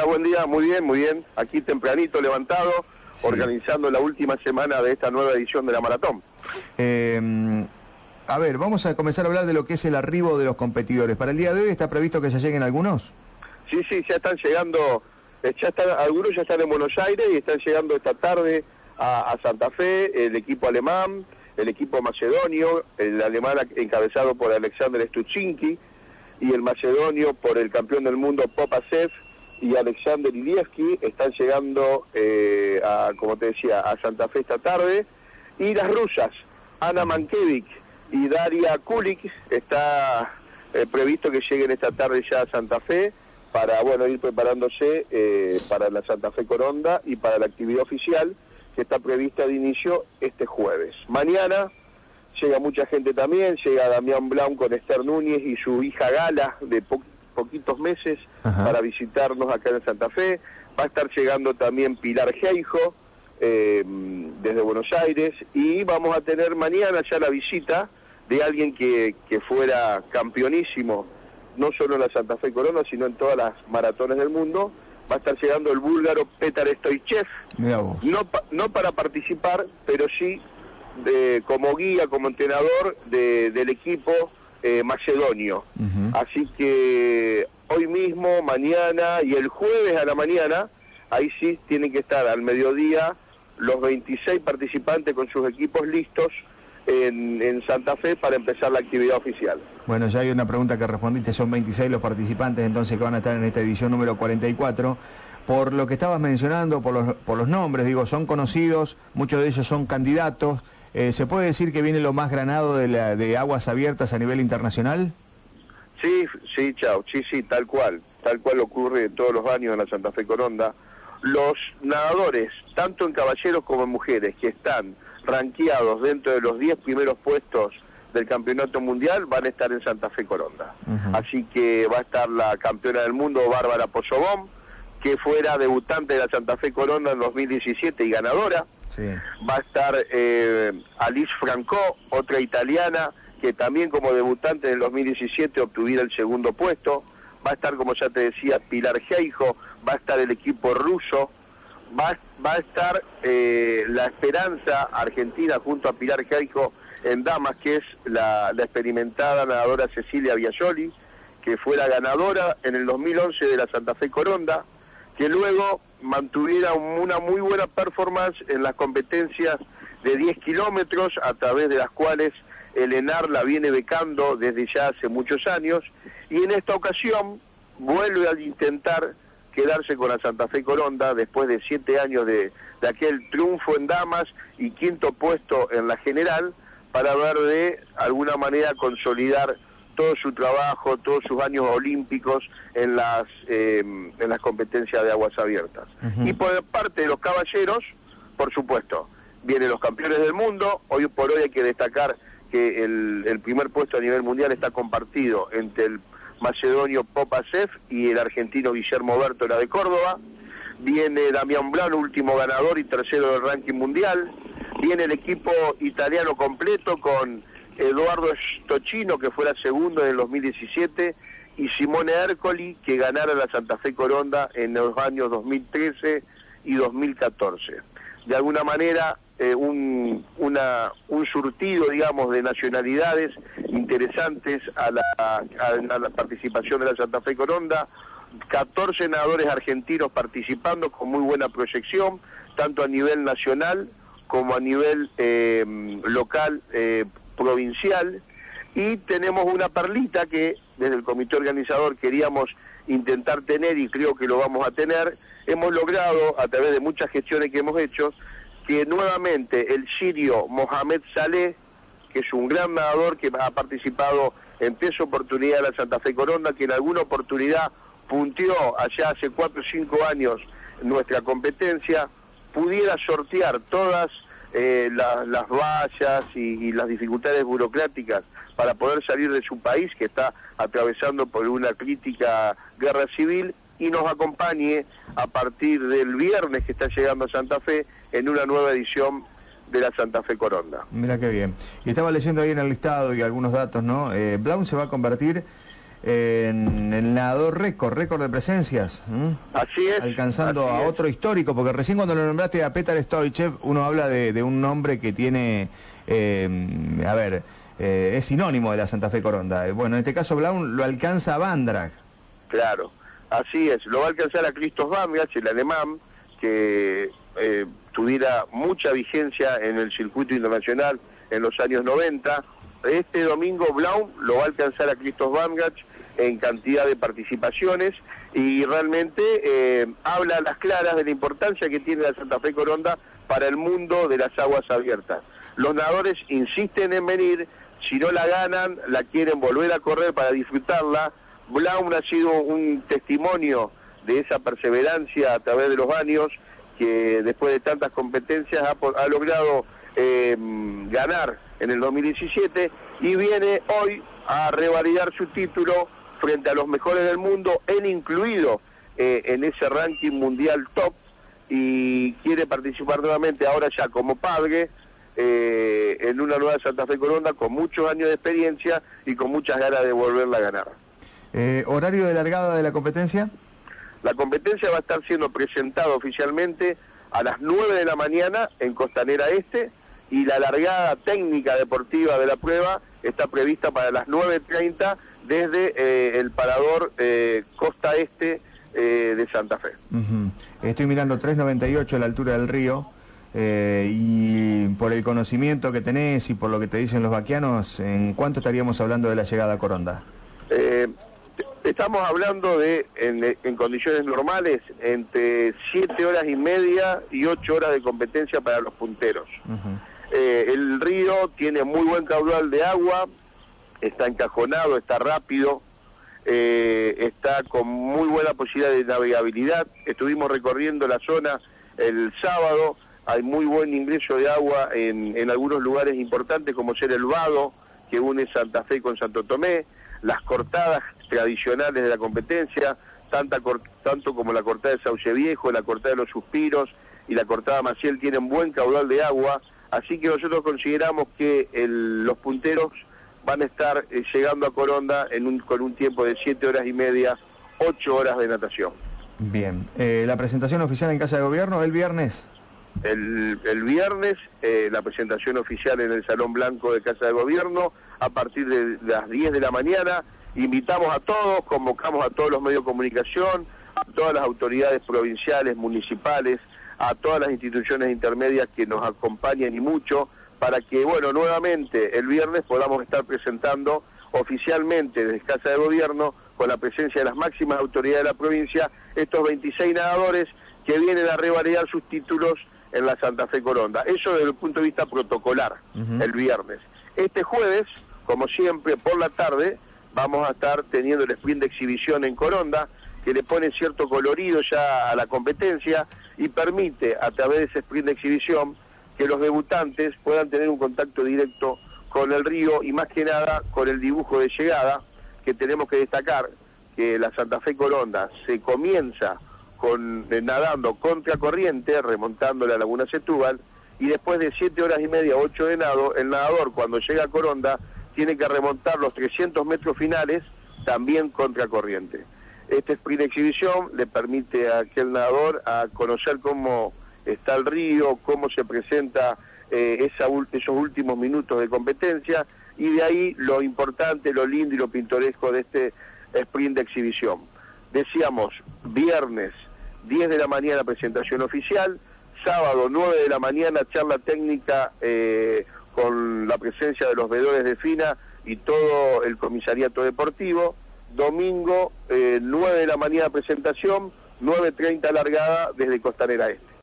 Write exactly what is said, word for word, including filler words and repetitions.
buen día, muy bien, muy bien. Aquí tempranito levantado, sí. organizando la última semana de esta nueva edición de la maratón. Eh, a ver, vamos a comenzar a hablar de lo que es el arribo de los competidores. ¿Para el día de hoy está previsto que ya lleguen algunos? Sí, sí, ya están llegando, ya están, algunos ya están en Buenos Aires y están llegando esta tarde a, a Santa Fe, el equipo alemán, el equipo macedonio, el alemán encabezado por Alexander Stuchinski, y el macedonio por el campeón del mundo Popasev y Alexander Ilievski. Están llegando, eh, a, como te decía, a Santa Fe esta tarde. Y las rusas, Ana Mankiewicz y Daria Kulik, está eh, previsto que lleguen esta tarde ya a Santa Fe para, bueno, ir preparándose eh, para la Santa Fe Coronda y para la actividad oficial que está prevista de inicio este jueves. Mañana llega mucha gente también, llega Damián Blanc con Esther Núñez y su hija Gala de po poquitos meses. Ajá. Para visitarnos acá en Santa Fe. Va a estar llegando también Pilar Geijo eh, desde Buenos Aires, y vamos a tener mañana ya la visita de alguien que, que fuera campeonísimo, no solo en la Santa Fe Corona, sino en todas las maratones del mundo. Va a estar llegando el búlgaro Petar Stoichev, no, pa no para participar, pero sí De, como guía, como entrenador de, del equipo eh, macedonio. Uh-huh. Así que hoy mismo, mañana y el jueves a la mañana, ahí sí tienen que estar al mediodía los veintiséis participantes con sus equipos listos en, en Santa Fe para empezar la actividad oficial. Bueno, ya hay una pregunta que respondiste, son veintiséis los participantes entonces que van a estar en esta edición número cuarenta y cuatro. Por lo que estabas mencionando, por los, por los nombres, digo, son conocidos, muchos de ellos son candidatos. Eh, ¿Se puede decir que viene lo más granado de, la, de aguas abiertas a nivel internacional? Sí, sí, chao, sí, sí, tal cual, tal cual ocurre todos los años en la Santa Fe Coronda. Los nadadores, tanto en caballeros como en mujeres, que están rankeados dentro de los diez primeros puestos del campeonato mundial, van a estar en Santa Fe Coronda. Uh-huh. Así que va a estar la campeona del mundo, Bárbara Pozzobon, que fuera debutante de la Santa Fe Coronda en dos mil diecisiete y ganadora. Sí. Va a estar eh, Alice Franco, otra italiana, que también como debutante en el dos mil diecisiete obtuviera el segundo puesto. Va a estar, como ya te decía, Pilar Geijo, va a estar el equipo ruso, va, va a estar eh, la Esperanza Argentina junto a Pilar Geijo en damas, que es la, la experimentada nadadora Cecilia Biagioli, que fue la ganadora en el dos mil once de la Santa Fe Coronda, que luego mantuviera una muy buena performance en las competencias de diez kilómetros, a través de las cuales el ENAR la viene becando desde ya hace muchos años, y en esta ocasión vuelve a intentar quedarse con la Santa Fe Coronda después de siete años de, de aquel triunfo en damas y quinto puesto en la general, para ver de alguna manera consolidar todo su trabajo, todos sus años olímpicos en las eh, en las competencias de aguas abiertas. Uh-huh. Y por parte de los caballeros, por supuesto, vienen los campeones del mundo. Hoy por hoy hay que destacar que el, el primer puesto a nivel mundial está compartido entre el macedonio Popasev y el argentino Guillermo Bertola de Córdoba. Viene Damián Blanc, último ganador y tercero del ranking mundial. Viene el equipo italiano completo con Eduardo Stochino, que fuera segundo en el dos mil diecisiete, y Simone Ercoli, que ganara la Santa Fe Coronda en los años dos mil trece y dos mil catorce. De alguna manera, eh, un, una, un surtido, digamos, de nacionalidades interesantes a la, a, a la participación de la Santa Fe Coronda. catorce nadadores argentinos participando con muy buena proyección, tanto a nivel nacional como a nivel eh, local, eh, provincial, y tenemos una perlita que desde el comité organizador queríamos intentar tener, y creo que lo vamos a tener. Hemos logrado, a través de muchas gestiones que hemos hecho, que nuevamente el sirio Mohamed Saleh, que es un gran nadador que ha participado en tres oportunidades de la Santa Fe Coronda, que en alguna oportunidad punteó allá hace cuatro o cinco años nuestra competencia, pudiera sortear todas eh, la, las vallas y, y las dificultades burocráticas para poder salir de su país, que está atravesando por una crítica guerra civil, y nos acompañe a partir del viernes que está llegando a Santa Fe en una nueva edición de la Santa Fe Coronda. Mira qué bien. Y estaba leyendo ahí en el listado y algunos datos, ¿no? Eh, Blanc se va a convertir en el nadador récord, récord de presencias. ¿eh? Así es. Alcanzando así a es. otro histórico, porque recién cuando lo nombraste a Petar Stoichev, uno habla de, de un nombre que tiene, eh, a ver, eh, es sinónimo de la Santa Fe Coronda. Bueno, en este caso Blaum lo alcanza a Vandrag. Claro, así es. Lo va a alcanzar a Christoph Vandrag, el alemán, que eh, tuviera mucha vigencia en el circuito internacional en los años noventa. Este domingo Blaum lo va a alcanzar a Christoph Vandrag en cantidad de participaciones y realmente eh, habla a las claras de la importancia que tiene la Santa Fe Coronda para el mundo de las aguas abiertas. Los nadadores insisten en venir, si no la ganan, la quieren volver a correr para disfrutarla. Blaum ha sido un testimonio de esa perseverancia a través de los años, que después de tantas competencias ha, ha logrado eh, ganar en el dos mil diecisiete y viene hoy a revalidar su título frente a los mejores del mundo, él incluido eh, en ese ranking mundial top, y quiere participar nuevamente ahora ya como padre eh, en una nueva Santa Fe Coronda con muchos años de experiencia y con muchas ganas de volverla a ganar. Eh, ¿Horario de largada de la competencia? La competencia va a estar siendo presentada oficialmente a las nueve de la mañana en Costanera Este, y la largada técnica deportiva de la prueba está prevista para las nueve treinta desde eh, el parador eh, Costa Este eh, de Santa Fe. Uh-huh. Estoy mirando tres noventa y ocho a la altura del río, eh, y por el conocimiento que tenés y por lo que te dicen los vaquianos, ¿en cuánto estaríamos hablando de la llegada a Coronda? Eh, estamos hablando de, en, en condiciones normales, entre siete horas y media y ocho horas de competencia para los punteros. Uh-huh. Eh, el río tiene muy buen caudal de agua, está encajonado, está rápido, eh, está con muy buena posibilidad de navegabilidad. Estuvimos recorriendo la zona el sábado, hay muy buen ingreso de agua en, en algunos lugares importantes, como ser el Vado, que une Santa Fe con Santo Tomé, las cortadas tradicionales de la competencia, tanta cor, tanto como la cortada de Sauce Viejo, la cortada de los Suspiros y la cortada Maciel tienen buen caudal de agua. Así que nosotros consideramos que el, los punteros van a estar eh, llegando a Coronda en un, con un tiempo de siete horas y media, ocho horas de natación. Bien. Eh, ¿La presentación oficial en Casa de Gobierno el viernes? El, el viernes, eh, la presentación oficial en el Salón Blanco de Casa de Gobierno, a partir de las diez de la mañana. Invitamos a todos, convocamos a todos los medios de comunicación, a todas las autoridades provinciales, municipales, a todas las instituciones intermedias que nos acompañan y mucho, para que, bueno, nuevamente el viernes podamos estar presentando oficialmente desde Casa de Gobierno, con la presencia de las máximas autoridades de la provincia, estos veintiséis nadadores que vienen a revalidar sus títulos en la Santa Fe Coronda. Eso desde el punto de vista protocolar, uh-huh. el viernes. Este jueves, como siempre, por la tarde, vamos a estar teniendo el sprint de exhibición en Coronda, que le pone cierto colorido ya a la competencia y permite, a través de ese sprint de exhibición, que los debutantes puedan tener un contacto directo con el río y más que nada con el dibujo de llegada, que tenemos que destacar que la Santa Fe Coronda se comienza con eh, nadando contra corriente, remontando la laguna Setúbal, y después de siete horas y media, ocho de nado, el nadador cuando llega a Coronda tiene que remontar los trescientos metros finales también contra corriente. Este sprint de exhibición le permite a aquel nadador a conocer cómo está el río, cómo se presenta eh, esa, esos últimos minutos de competencia, y de ahí lo importante, lo lindo y lo pintoresco de este sprint de exhibición. Decíamos, viernes diez de la mañana presentación oficial, sábado nueve de la mañana charla técnica eh, con la presencia de los veedores de FINA y todo el comisariato deportivo, domingo eh, nueve de la mañana presentación, nueve treinta largada desde Costanera Este.